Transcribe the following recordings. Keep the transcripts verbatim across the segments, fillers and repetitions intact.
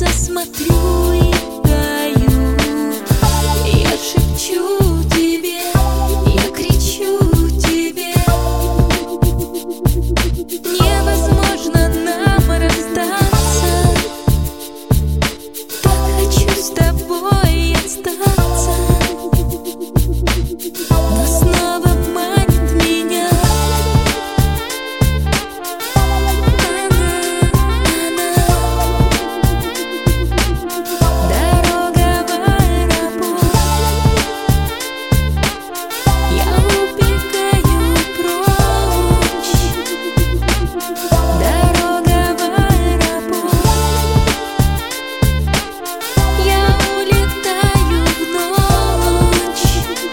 глаза смотрю и таю. Я шепчу тебе, я кричу тебе. Невозможно нам расстаться. Так хочу с тобой остаться. Но снова манит меня дорога в аэропорт. Я убегаю прочь. Дорога в аэропорт. Я улетаю в ночь.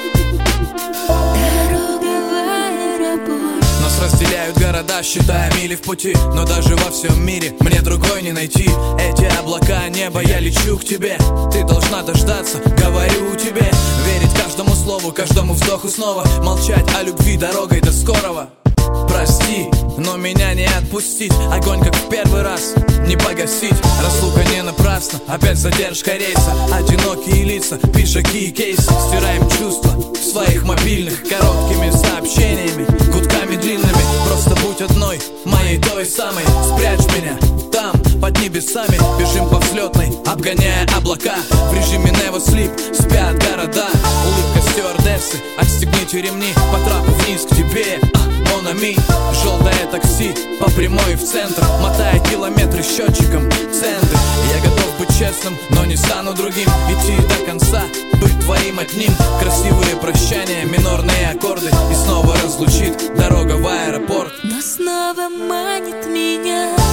Дорога в аэропорт. Нас разделяют города, считая мили в пути. Но даже во всем мире мне другой не найти. Эти облака, небо, я лечу к тебе. Ты должна дождаться, говорю тебе. Верить каждому слову, каждому вздоху снова. Молчать о любви дорогой до скорого. Прости, но меня не отпустить. Огонь, как в первый раз, не погасить. Разлука не напрасна, опять задержка рейса. Одинокие лица, пиджаки и кейсы. Стираем чувства в своих мобильных короткими сообщениями, гудками длинными. Просто будь одной, моей той самой. Спрячь меня там, под небесами. Бежим по взлетной, обгоняя облака. В режиме never sleep спят города. Улыбка стюардессы, отстегните ремни. По трапу вниз к тебе, mon ami. Желтое такси по прямой в центр, мотая километры счетчиком центы. Я готов быть честным, но не стану другим. Идти до конца, быть твоим одним. Красивые прощания, минорные аккорды. И снова разлучит дорога в аэропорт. Но снова манит меня